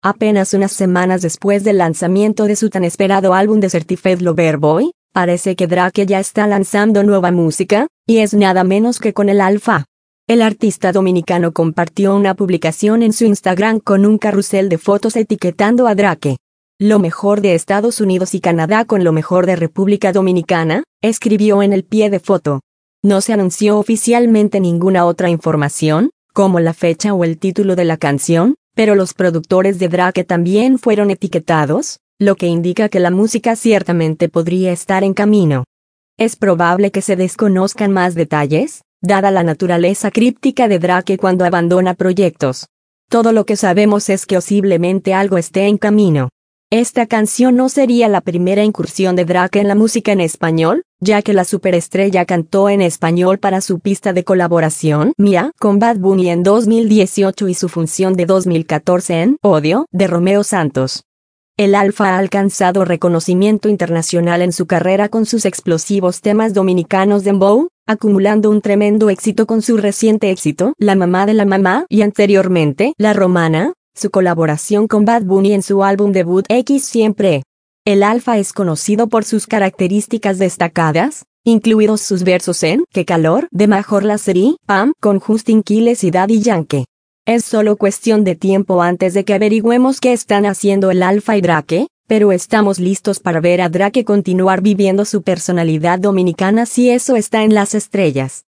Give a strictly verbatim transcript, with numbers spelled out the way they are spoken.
Apenas unas semanas después del lanzamiento de su tan esperado álbum de Certified Lover Boy, parece que Drake ya está lanzando nueva música, y es nada menos que con el Alfa. El artista dominicano compartió una publicación en su Instagram con un carrusel de fotos etiquetando a Drake. Lo mejor de Estados Unidos y Canadá con lo mejor de República Dominicana, escribió en el pie de foto. No se anunció oficialmente ninguna otra información, como la fecha o el título de la canción, pero los productores de Drake también fueron etiquetados, lo que indica que la música ciertamente podría estar en camino. Es probable que se desconozcan más detalles, dada la naturaleza críptica de Drake cuando abandona proyectos. Todo lo que sabemos es que posiblemente algo esté en camino. Esta canción no sería la primera incursión de Drake en la música en español, ya que la superestrella cantó en español para su pista de colaboración Mía con Bad Bunny en dos mil dieciocho y su función de dos mil catorce en Odio de Romeo Santos. El Alfa ha alcanzado reconocimiento internacional en su carrera con sus explosivos temas dominicanos dembow, acumulando un tremendo éxito con su reciente éxito La Mamá de la Mamá y anteriormente La Romana, su colaboración con Bad Bunny en su álbum debut X Siempre. El Alfa es conocido por sus características destacadas, incluidos sus versos en Qué Calor de Major Lazerí, Pam con Justin Quiles y Daddy Yankee. Es solo cuestión de tiempo antes de que averigüemos qué están haciendo el Alfa y Drake, pero estamos listos para ver a Drake continuar viviendo su personalidad dominicana si eso está en las estrellas.